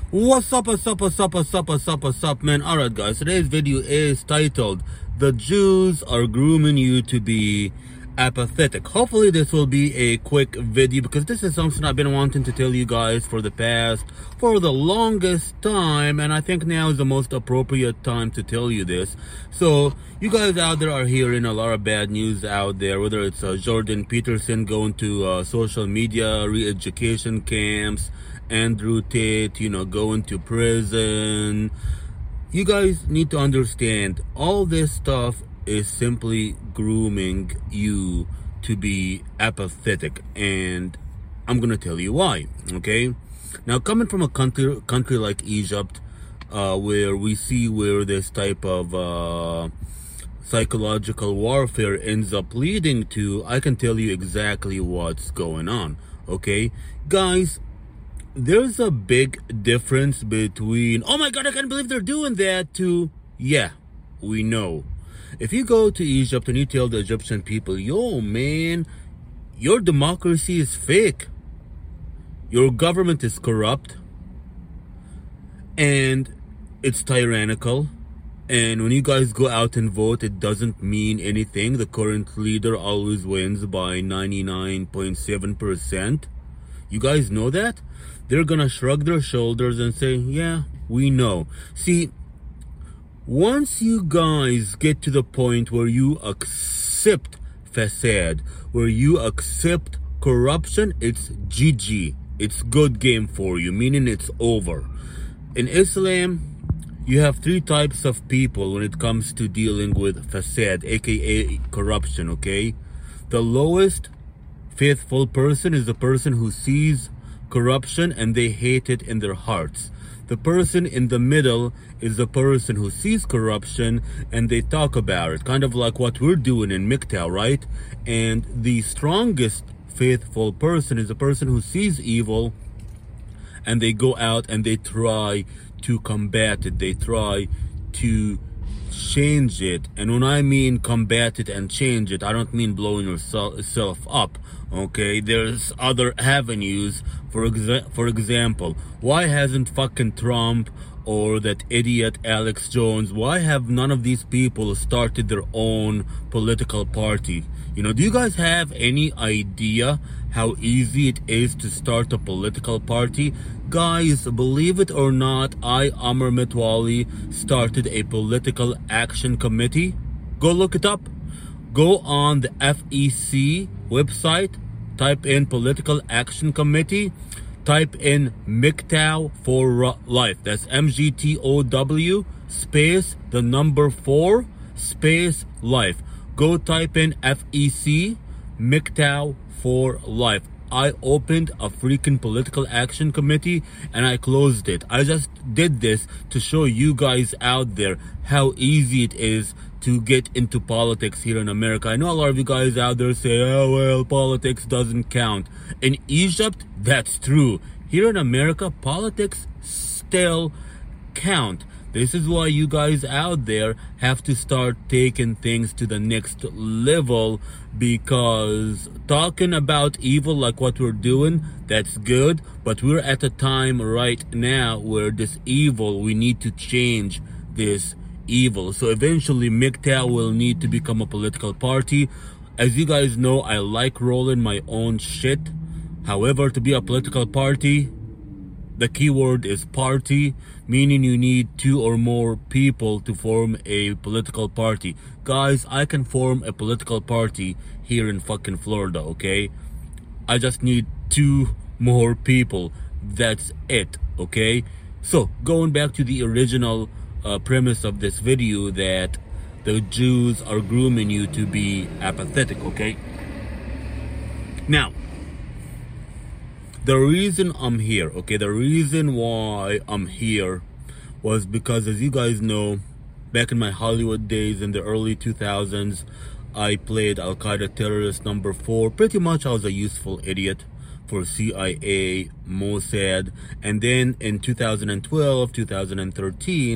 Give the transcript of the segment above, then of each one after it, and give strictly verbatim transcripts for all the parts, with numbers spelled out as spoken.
What's up, what's up, what's up, what's up, what's up, what's up, man? Alright, guys, today's video is titled, The Jews Are Grooming You to Be Apathetic. Hopefully, this will be a quick video because this is something I've been wanting to tell you guys for the past, for the longest time, and I think now is the most appropriate time to tell you this. So, you guys out there are hearing a lot of bad news out there, whether it's uh, Jordan Peterson going to uh, social media re-education camps, Andrew Tate, you know, going to prison. You guys need to understand, all this stuff is simply grooming you to be apathetic, and I'm gonna tell you why, okay? Now, coming from a country country like Egypt, uh, where we see where this type of uh, psychological warfare ends up leading to, I can tell you exactly what's going on, okay? Guys, there's a big difference between, oh my god, I can't believe they're doing that, to, yeah, we know. If you go to Egypt and you tell the Egyptian people, yo, man, your democracy is fake, your government is corrupt, and it's tyrannical, and when you guys go out and vote, it doesn't mean anything. The current leader always wins by ninety-nine point seven percent. You guys know that? They're gonna shrug their shoulders and say, yeah, we know. See, once you guys get to the point where you accept facade, where you accept corruption, it's G G. It's good game for you, meaning it's over. In Islam, you have three types of people when it comes to dealing with facade, aka corruption, okay? The lowest faithful person is the person who sees corruption and they hate it in their hearts. The person in the middle is the person who sees corruption and they talk about it, kind of like what we're doing in M G T O W, right? And the strongest faithful person is the person who sees evil and they go out and they try to combat it. They try to change it. And when I mean combat it and change it, I don't mean blowing yourself up, okay? There's other avenues. For exa for example, why hasn't fucking Trump or that idiot Alex Jones, why have none of these people started their own political party? You know, do you guys have any idea how easy it is to start a political party? Guys, believe it or not, I, Amr Mitwali, started a political action committee. Go look it up. Go on the F E C website, type in political action committee, type in M G T O W for life. That's M G T O W space the number four space life. Go type in F E C M G T O W for life. I opened a freaking political action committee and I closed it. I just did this to show you guys out there how easy it is to get into politics here in America. I know a lot of you guys out there say, oh, well, politics doesn't count. In Egypt, that's true. Here in America, politics still count. This is why you guys out there have to start taking things to the next level, because talking about evil like what we're doing, that's good, but we're at a time right now where this evil, we need to change this evil. So eventually M G T O W will need to become a political party. As you guys know, I like rolling my own shit. However, to be a political party, the keyword is party, meaning you need two or more people to form a political party. Guys, I can form a political party here in fucking Florida, okay? I just need two more people. That's it, okay? So, going back to the original uh, premise of this video, that the Jews are grooming you to be apathetic, okay? Now, the reason I'm here, okay, the reason why I'm here was because, as you guys know, back in my Hollywood days in the early two thousands, I played Al-Qaeda terrorist number four. Pretty much I was a useful idiot for C I A, Mossad, and then in two thousand twelve, two thousand thirteen,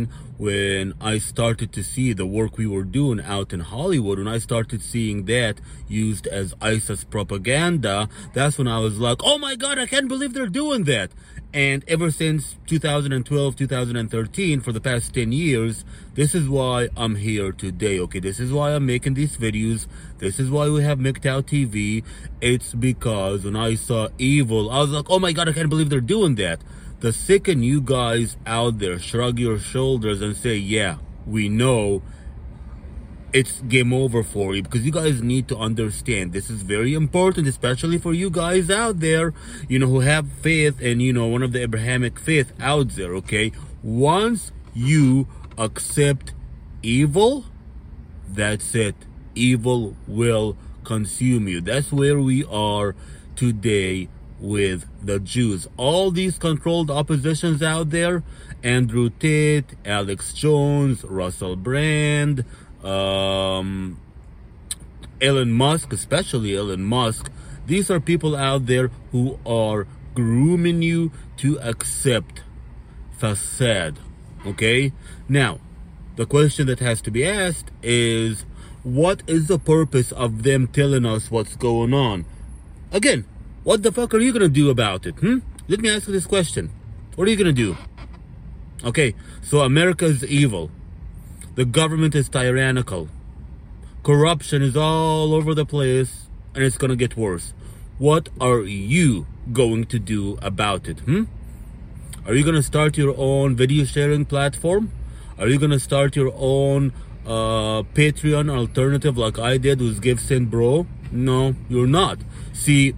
when I started to see the work we were doing out in Hollywood, when I started seeing that used as ISIS propaganda, that's when I was like, oh my God, I can't believe they're doing that. And ever since two thousand twelve, two thousand thirteen, for the past ten years, this is why I'm here today, okay? This is why I'm making these videos. This is why we have M G T O W T V. It's because when I saw evil, I was like, oh my God, I can't believe they're doing that. The second you guys out there shrug your shoulders and say, yeah, we know, it's game over for you, because you guys need to understand this is very important, especially for you guys out there, you know, who have faith and, you know, one of the Abrahamic faith out there, okay? Once you accept evil, that's it. Evil will consume you. That's where we are today with the Jews. All these controlled oppositions out there, Andrew Tate, Alex Jones, Russell Brand, um, Elon Musk, especially Elon Musk, these are people out there who are grooming you to accept facade, okay? Now, the question that has to be asked is, what is the purpose of them telling us what's going on? Again, what the fuck are you gonna do about it? Hmm? Let me ask you this question. What are you gonna do? Okay, so America is evil. The government is tyrannical. Corruption is all over the place, and it's gonna get worse. What are you going to do about it? Hmm? Are you gonna start your own video sharing platform? Are you gonna start your own uh, Patreon alternative like I did with Give Send Bro? No, you're not. See,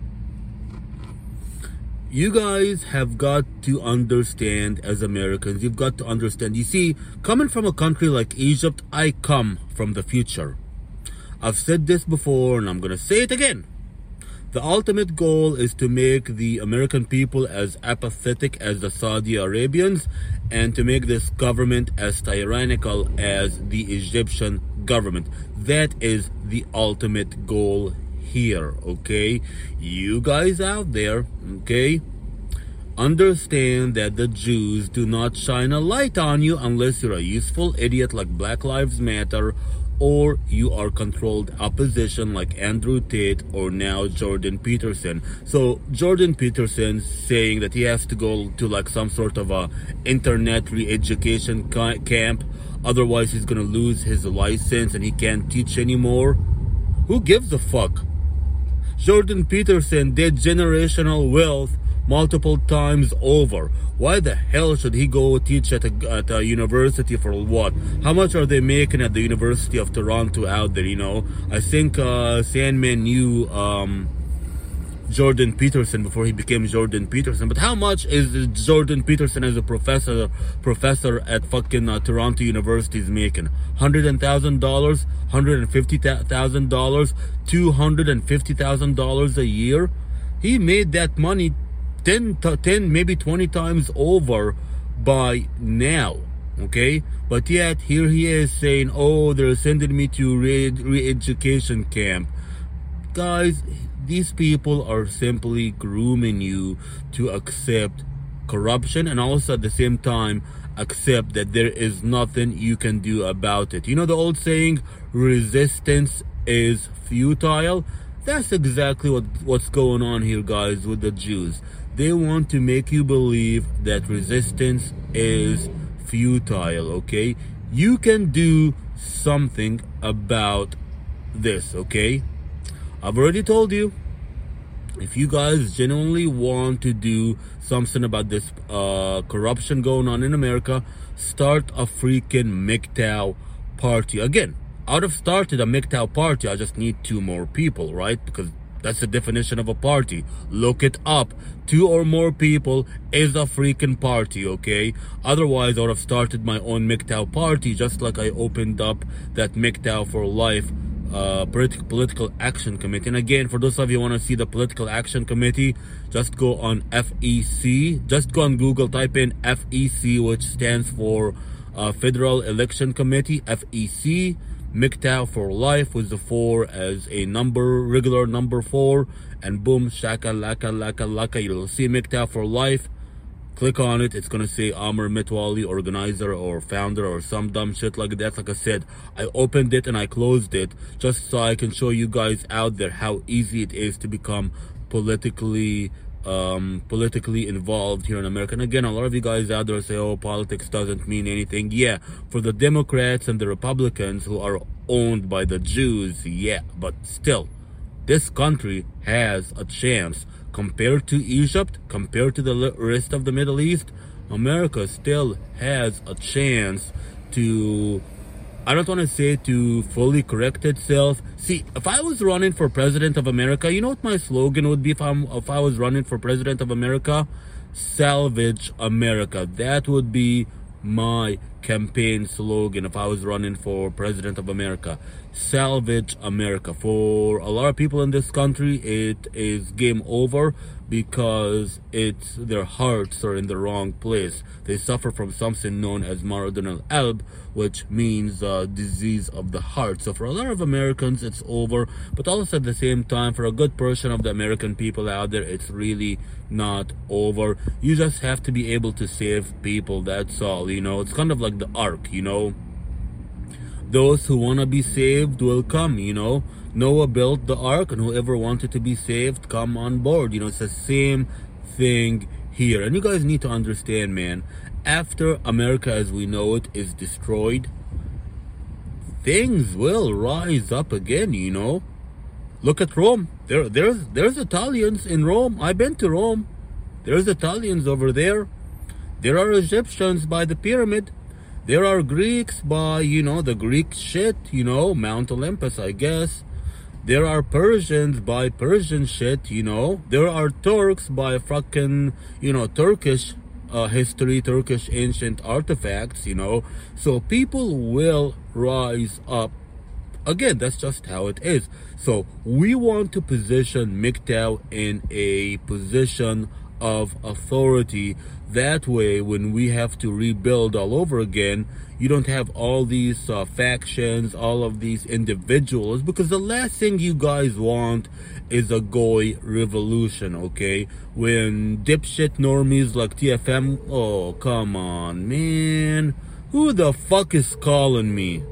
you guys have got to understand, as Americans, you've got to understand. You see, coming from a country like Egypt, I come from the future. I've said this before, and I'm going to say it again. The ultimate goal is to make the American people as apathetic as the Saudi Arabians, and to make this government as tyrannical as the Egyptian government. That is the ultimate goal here, okay? You guys out there, okay, understand that the Jews do not shine a light on you unless you're a useful idiot like Black Lives Matter, or you are controlled opposition like Andrew Tate or now Jordan Peterson. So Jordan Peterson saying that he has to go to like some sort of a internet re-education camp, otherwise he's gonna lose his license and he can't teach anymore. Who gives a fuck? Jordan Peterson did generational wealth multiple times over. Why the hell should he go teach at a, at a university for what? How much are they making at the University of Toronto out there, you know? I think uh, Sandman knew um, Jordan Peterson before he became Jordan Peterson. But how much is Jordan Peterson as a professor professor at fucking uh, Toronto University is making? one hundred thousand dollars? one hundred fifty thousand dollars? two hundred fifty thousand dollars a year? He made that money ten, ten, maybe twenty times over by now, okay? But yet, here he is saying, oh, they're sending me to re- re-education camp. Guys, these people are simply grooming you to accept corruption, and also at the same time accept that there is nothing you can do about it. You know the old saying, resistance is futile? That's exactly what what's going on here, guys, with the Jews. They want to make you believe that resistance is futile, okay? You can do something about this, okay? I've already told you, if you guys genuinely want to do something about this uh, corruption going on in America, start a freaking M G T O W party. Again, I would have started a M G T O W party. I just need two more people, right? Because that's the definition of a party. Look it up. Two or more people is a freaking party, okay? Otherwise, I would have started my own M G T O W party, just like I opened up that M G T O W for Life uh, politi- Political Action Committee. And again, for those of you who want to see the Political Action Committee, just go on F E C. Just go on Google, type in F E C, which stands for uh, Federal Election Committee, F E C. M G T O W for Life with the four as a number, regular number four, and boom, shaka laka laka laka, you'll see M G T O W for Life. Click on it, it's gonna say Amr Mitwali, organizer or founder or some dumb shit like that. Like I said, I opened it and I closed it just so I can show you guys out there how easy it is to become politically um politically involved here in America. And again, a lot of you guys out there say, oh, politics doesn't mean anything. Yeah, for the Democrats and the Republicans who are owned by the Jews, yeah, but still, this country has a chance. Compared to Egypt, compared to the rest of the Middle East, America still has a chance to, I don't want to say to fully correct itself. See, if I was running for president of America, you know what my slogan would be if, I'm, if I was running for president of America? Salvage America. That would be my campaign slogan if I was running for president of America. Salvage America. For a lot of people in this country, it is game over because it's their hearts are in the wrong place. They suffer from something known as Maradun al-Qalb, which means uh, disease of the heart. So for a lot of Americans, it's over. But also at the same time, for a good portion of the American people out there, it's really not over. You just have to be able to save people, that's all. You know, it's kind of like the ark, you know. Those who want to be saved will come, you know. Noah built the ark, and whoever wanted to be saved, come on board. You know, it's the same thing here. And you guys need to understand, man, after America as we know it is destroyed, things will rise up again, you know. Look at Rome. There, there's, there's Italians in Rome. I've been to Rome. There's Italians over there. There are Egyptians by the pyramid. There are Greeks by, you know, the Greek shit, you know, Mount Olympus, I guess. There are Persians by Persian shit, you know. There are Turks by fucking, you know, Turkish uh, history, Turkish ancient artifacts, you know. So people will rise up. Again, that's just how it is. So we want to position M G T O W in a position of authority. That way, when we have to rebuild all over again, you don't have all these uh, factions, all of these individuals, because the last thing you guys want is a Goy revolution, okay? When dipshit normies like T F M, oh, come on, man. Who the fuck is calling me?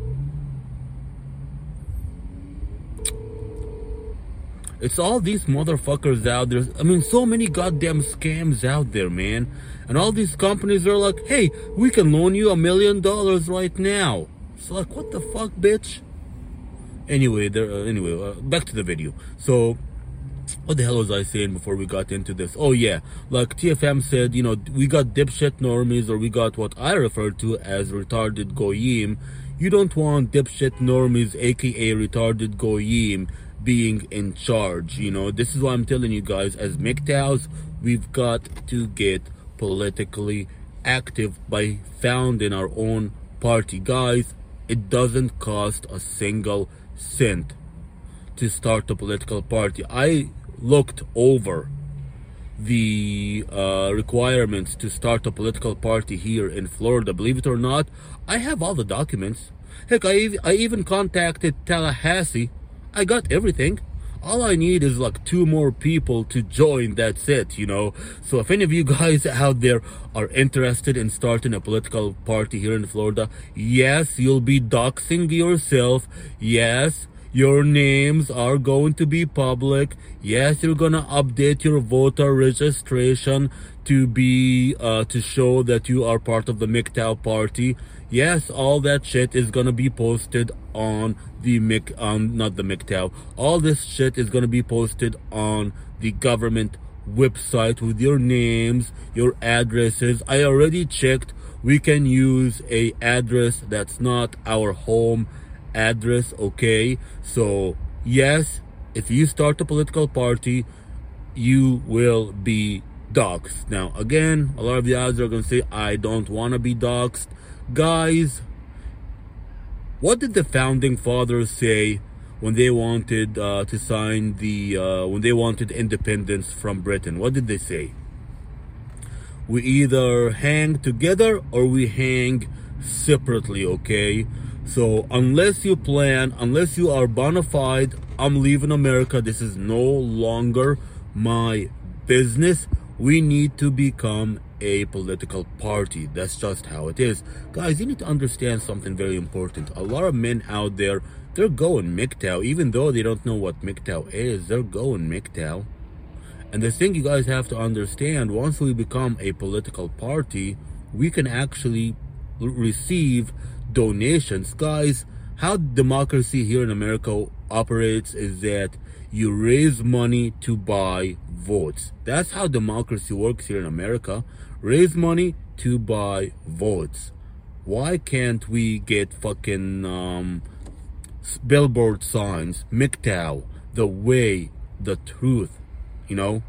It's all these motherfuckers out there. I mean, so many goddamn scams out there, man. And all these companies are like, hey, we can loan you a million dollars right now. It's like, what the fuck, bitch? Anyway, there. Uh, anyway, uh, back to the video. So, what the hell was I saying before we got into this? Oh, yeah. Like T F M said, you know, we got dipshit normies, or we got what I refer to as retarded goyim. You don't want dipshit normies, aka retarded goyim, being in charge. You know, this is why I'm telling you guys, as M G T O Ws, we've got to get politically active by founding our own party. Guys, it doesn't cost a single cent to start a political party. I looked over the uh, requirements to start a political party here in Florida. Believe it or not, I have all the documents. Heck, I, I even contacted Tallahassee. I got everything. All I need is like two more people to join, that's it, you know. So if any of you guys out there are interested in starting a political party here in Florida, yes, you'll be doxing yourself. Yes, your names are going to be public. Yes, you're gonna update your voter registration to be, uh, to show that you are part of the M G T O W party. Yes, all that shit is gonna be posted on the M G, um, not the M G T O W. All this shit is gonna be posted on the government website with your names, your addresses. I already checked. We can use a address that's not our home address, okay? So yes, if you start a political party, you will be doxxed. Now again, a lot of you guys are gonna say, I don't want to be doxxed. Guys, what did the founding fathers say when they wanted uh, to sign the uh, when they wanted independence from Britain? What did they say? We either hang together or we hang separately, okay? So unless you plan, unless you are bona fide, I'm leaving America, this is no longer my business. We need to become a political party. That's just how it is. Guys, you need to understand something very important. A lot of men out there, they're going M G T O W, even though they don't know what M G T O W is. They're going M G T O W. And the thing you guys have to understand, once we become a political party, we can actually receive donations. Guys, how democracy here in America operates is that you raise money to buy votes. That's how democracy works here in America. Raise money to buy votes. Why can't we get fucking um, billboard signs, M G T O W, the way, the truth, you know?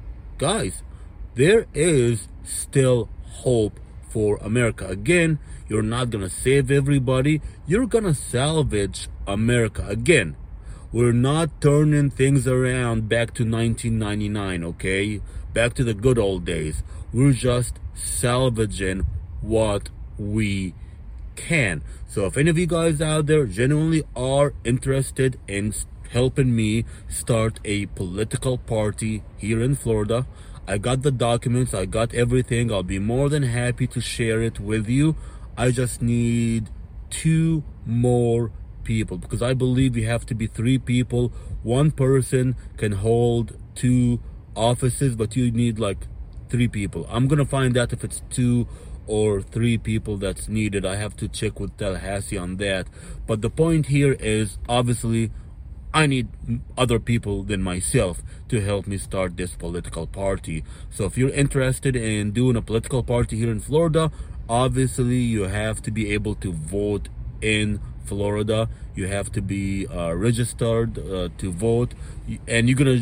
Guys, there is still hope for America. Again, you're not gonna save everybody. You're gonna salvage America. Again, we're not turning things around back to nineteen ninety-nine, okay? Back to the good old days. We're just salvaging what we can. So if any of you guys out there genuinely are interested in helping me start a political party here in Florida, I got the documents, I got everything. I'll be more than happy to share it with you. I just need two more people, because I believe you have to be three people. One person can hold two offices, but you need like three people. I'm gonna find out if it's two or three people that's needed. I have to check with Tallahassee on that. But the point here is, obviously, I need other people than myself to help me start this political party. So if you're interested in doing a political party here in Florida, obviously you have to be able to vote in Florida. You have to be uh, registered uh, to vote, and you're gonna,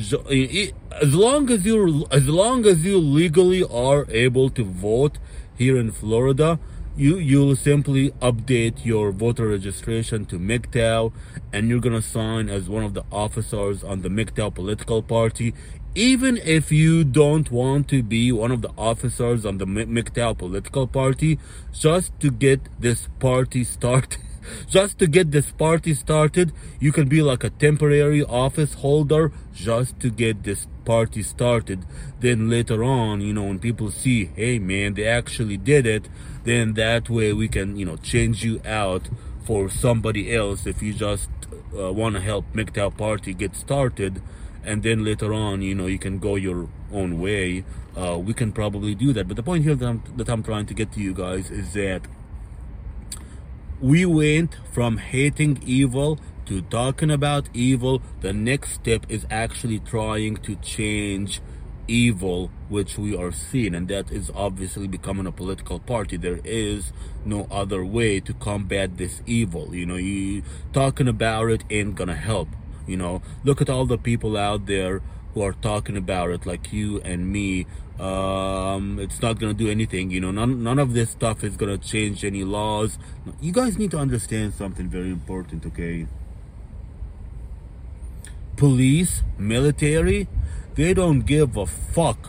as long as you as long as you legally are able to vote here in Florida, you you'll simply update your voter registration to M G T O W, and you're gonna sign as one of the officers on the M G T O W political party. Even if you don't want to be one of the officers on the M G T O W political party, just to get this party started, just to get this party started, you can be like a temporary office holder just to get this party started. Then later on, you know, when people see, hey man, they actually did it, then that way we can, you know, change you out for somebody else if you just uh, want to help M G T O W party get started. And then later on, you know, you can go your own way. Uh, we can probably do that. But the point here that I'm, that I'm trying to get to you guys is that we went from hating evil to talking about evil. The next step is actually trying to change evil, which we are seeing, and that is obviously becoming a political party. There is no other way to combat this evil. You know, you talking about it ain't gonna help. You know, look at all the people out there who are talking about it, like you and me. Um, it's not gonna do anything. You know, none none of this stuff is gonna change any laws. You guys need to understand something very important, okay? Police, military, they don't give a fuck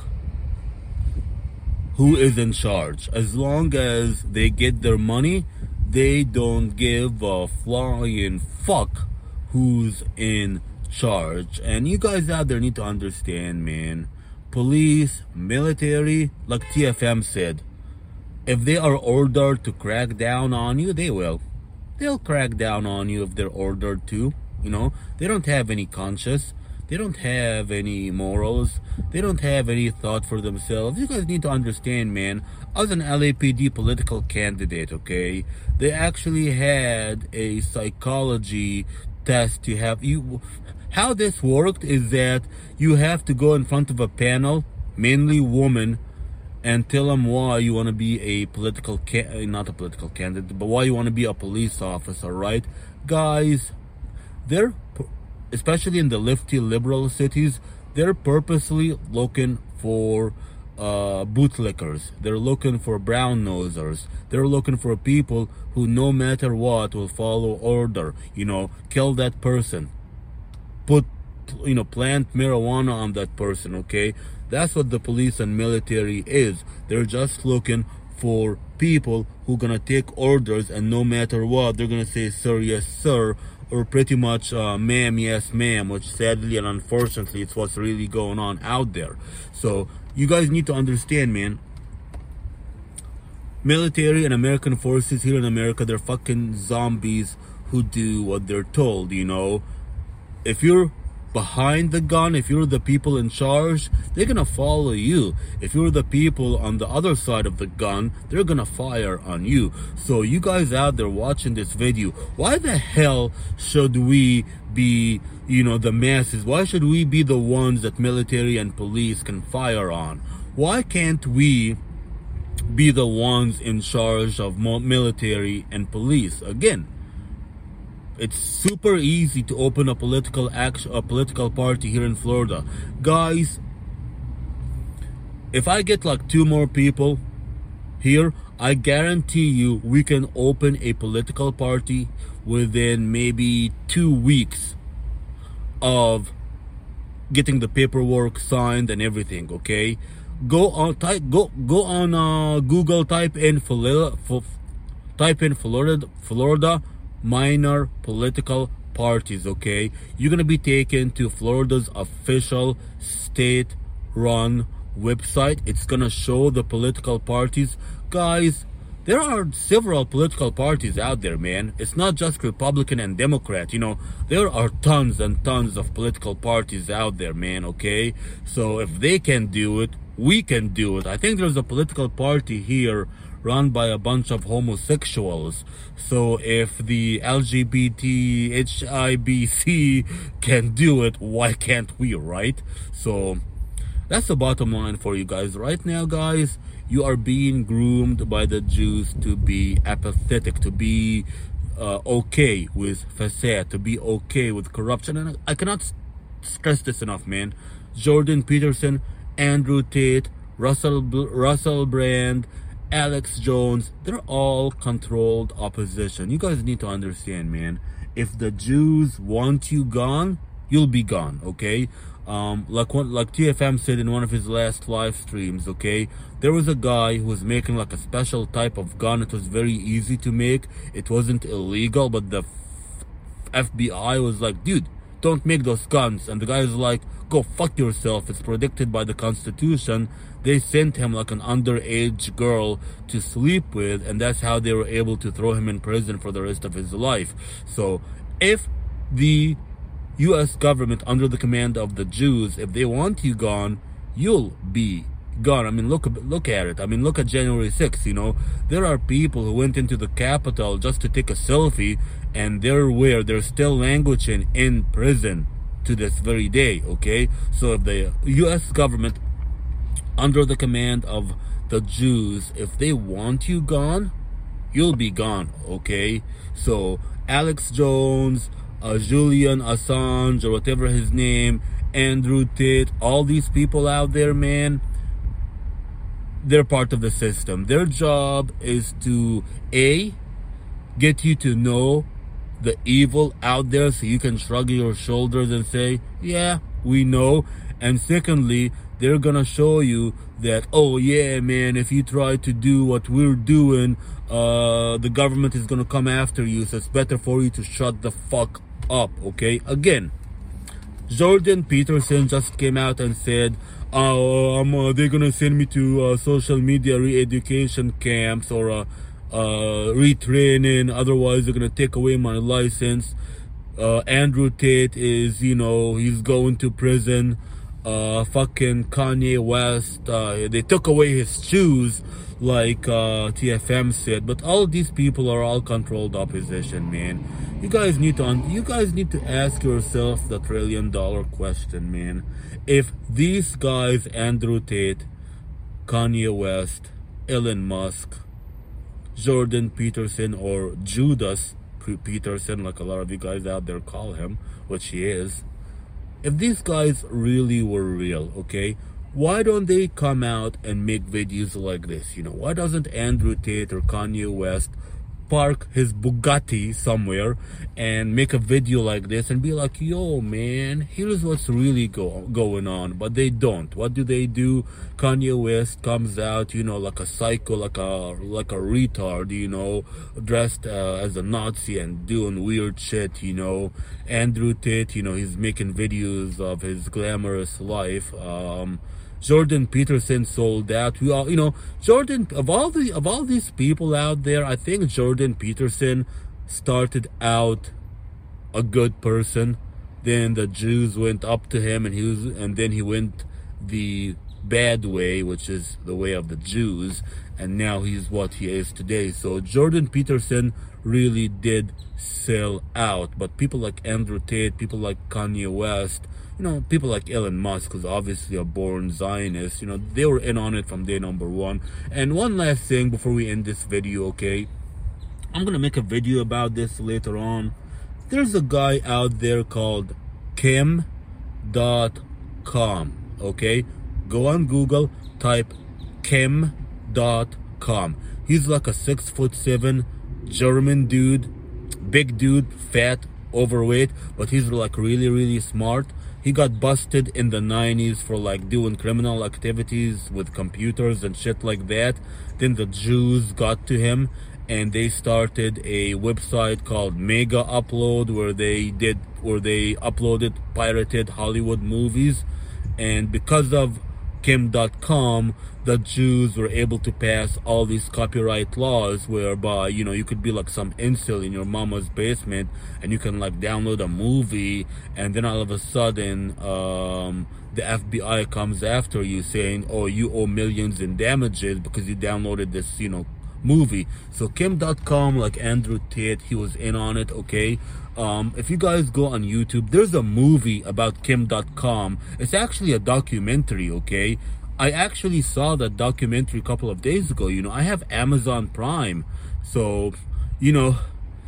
who is in charge. As long as they get their money, they don't give a flying fuck who's in charge. And you guys out there need to understand, man. Police, military, like T F M said, if they are ordered to crack down on you, they will. They'll crack down on you if they're ordered to. You know, they don't have any conscience. They don't have any morals. They don't have any thought for themselves. You guys need to understand, man. As an L A P D political candidate, okay, they actually had a psychology test to have you. How this worked is that you have to go in front of a panel, mainly women, and tell them why you want to be a political ca- not a political candidate, but why you want to be a police officer, right? Guys, they're, especially in the lefty liberal cities, they're purposely looking for uh, bootlickers. They're looking for brown nosers. They're looking for people who, no matter what, will follow order. You know, kill that person. Put, you know, plant marijuana on that person, okay? That's what the police and military is. They're just looking for people who gonna take orders, and no matter what, they're gonna say, sir, yes, sir, or pretty much, uh, ma'am, yes, ma'am, which sadly and unfortunately, it's what's really going on out there. So, you guys need to understand, man, military and American forces here in America, they're fucking zombies who do what they're told, you know. If you're behind the gun, if you're the people in charge, they're gonna follow you. If you're the people on the other side of the gun, they're gonna fire on you. So you guys out there watching this video, why the hell should we be, you know, the masses? Why should we be the ones that military and police can fire on? Why can't we be the ones in charge of military and police? Again, it's super easy to open a political action, a political party here in Florida. Guys, if I get like two more people here, I guarantee you we can open a political party within maybe two weeks of getting the paperwork signed and everything, okay? Go on, type, go, go on uh, Google, type in Florida, type in Florida, Florida, minor political parties, okay? You're gonna be taken to Florida's official state-run website. It's gonna show the political parties. Guys, there are several political parties out there, man. It's not just Republican and Democrat, you know. There are tons and tons of political parties out there, man, okay? So if they can do it, we can do it. I think there's a political party here run by a bunch of homosexuals. So if the L G B T H I B C can do it, why can't we, right? So that's the bottom line for you guys. Right now, guys, you are being groomed by the Jews to be apathetic, to be uh, okay with facade, to be okay with corruption. And I cannot stress this enough, man. Jordan Peterson, Andrew Tate, Russell Russell Brand, Alex Jones, they're all controlled opposition. You guys need to understand, man. If the Jews want you gone, you'll be gone, okay? Um, like what, like T F M said in one of his last live streams, okay? There was a guy who was making like a special type of gun. It was very easy to make. It wasn't illegal, but the F B I was like, dude, don't make those guns. And the guy was like, go fuck yourself. It's protected by the Constitution. They sent him like an underage girl to sleep with, and that's how they were able to throw him in prison for the rest of his life. So if the U S government under the command of the Jews, if they want you gone, you'll be gone. I mean, look look at it. I mean, look at January sixth, you know. There are people who went into the Capitol just to take a selfie, and they're where they're still languishing in prison to this very day, okay? So if the U S government under the command of the Jews, if they want you gone, you'll be gone, okay? So Alex Jones, uh, Julian Assange, or whatever his name, Andrew Tate, all these people out there, man, they're part of the system. Their job is to, A, get you to know the evil out there so you can shrug your shoulders and say, yeah, we know. And secondly, they're gonna show you that, oh yeah, man, if you try to do what we're doing, uh, the government is gonna come after you, so it's better for you to shut the fuck up, okay? Again, Jordan Peterson just came out and said, oh, um, uh, they're gonna send me to uh, social media re-education camps or uh, uh, retraining, otherwise they're gonna take away my license. Uh, Andrew Tate is, you know, he's going to prison. Uh, fucking Kanye West, uh, they took away his shoes, like uh, T F M said. But all of these people are all controlled opposition, man. You guys need to, un you guys need to ask yourself the trillion dollar question, man. If these guys, Andrew Tate, Kanye West, Elon Musk, Jordan Peterson, or Judas Peterson, like a lot of you guys out there call him, which he is. If these guys really were real, okay, why don't they come out and make videos like this? You know, why doesn't Andrew Tate or Kanye West park his Bugatti somewhere and make a video like this and be like, yo, man, here's what's really go going on? But they don't. What do they do? Kanye West comes out, you know, like a psycho, like a like a retard, you know, dressed uh, as a Nazi and doing weird shit, you know. Andrew Tate, you know, he's making videos of his glamorous life. Um, Jordan Peterson sold out. We all, you know, Jordan, of all the of all these people out there, I think Jordan Peterson started out a good person. Then the Jews went up to him, and he was, and then he went the bad way, which is the way of the Jews, and now he's what he is today. So Jordan Peterson really did sell out. But people like Andrew Tate, people like Kanye West, you know, people like Elon Musk, who's obviously a born Zionist, you know, they were in on it from day number one. And one last thing before we end this video, okay, I'm gonna make a video about this later on. There's a guy out there called Kim dot com, okay? Go on Google, type Kim dot com. He's like a six foot seven German dude, big dude, fat, overweight, but he's like really, really smart. He got busted in the nineties for like doing criminal activities with computers and shit like that. Then the Jews got to him, and they started a website called Mega Upload, where they did, where they uploaded pirated Hollywood movies. And because of Kim dot com, the Jews were able to pass all these copyright laws whereby, you know, you could be like some incel in your mama's basement and you can like download a movie, and then all of a sudden um, the F B I comes after you saying, oh, you owe millions in damages because you downloaded this, you know, movie. So Kim dot com, like Andrew Tate, he was in on it, okay? Um, if you guys go on YouTube, there's a movie about Kim dot com. It's actually a documentary, okay? I actually saw that documentary a couple of days ago. You know, I have Amazon Prime. So, you know,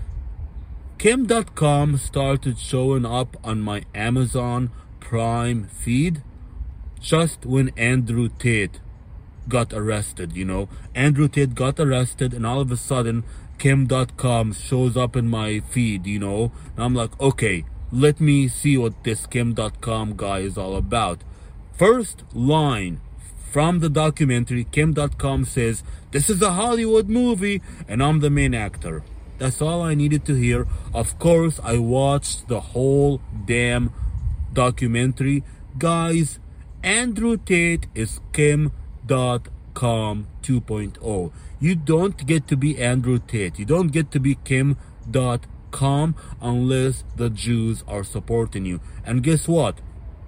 Kim dot com started showing up on my Amazon Prime feed just when Andrew Tate got arrested, you know. Andrew Tate got arrested, and all of a sudden Kim dot com shows up in my feed, you know. And I'm like, okay, let me see what this Kim dot com guy is all about. First line from the documentary, Kim dot com says, this is a Hollywood movie and I'm the main actor. That's all I needed to hear. Of course, I watched the whole damn documentary. Guys, Andrew Tate is Kim dot com two point oh. You don't get to be Andrew Tate. You don't get to be Kim dot com unless the Jews are supporting you. And guess what?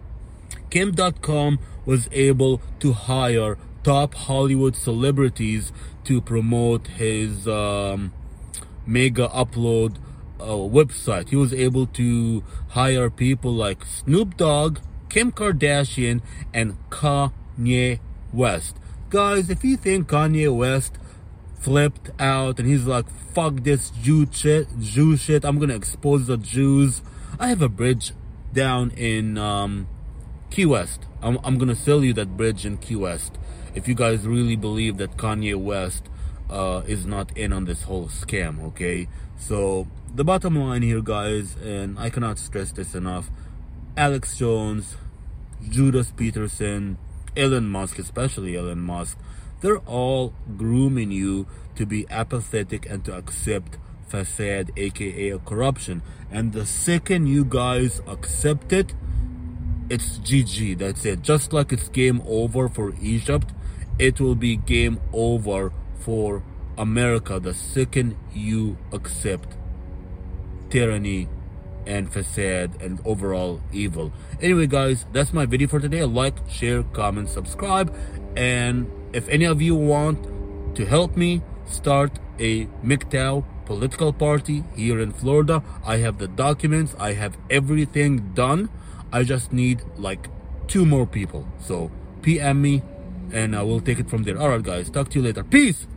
Kim dot com was able to hire top Hollywood celebrities to promote his um, Mega Upload uh, website. He was able to hire people like Snoop Dogg, Kim Kardashian, and Kanye West. Guys, if you think Kanye West flipped out and he's like, fuck this Jew shit, Jew shit, I'm gonna expose the Jews. I have a bridge down in um, Key West. I'm, I'm gonna sell you that bridge in Key West if you guys really believe that Kanye West uh, is not in on this whole scam, okay? So the bottom line here, guys, and I cannot stress this enough, Alex Jones, Judas Peterson, Elon Musk, especially Elon Musk, they're all grooming you to be apathetic and to accept facade, aka corruption. And the second you guys accept it, it's G G. That's it. Just like it's game over for Egypt, it will be game over for America the second you accept tyranny and facade and overall evil. Anyway, guys, that's my video for today. Like, share, comment, subscribe, and if any of you want to help me start a M G T O W political party here in Florida, I have the documents, I have everything done. I just need like two more people. So P M me and I will take it from there. Alright guys, talk to you later. Peace!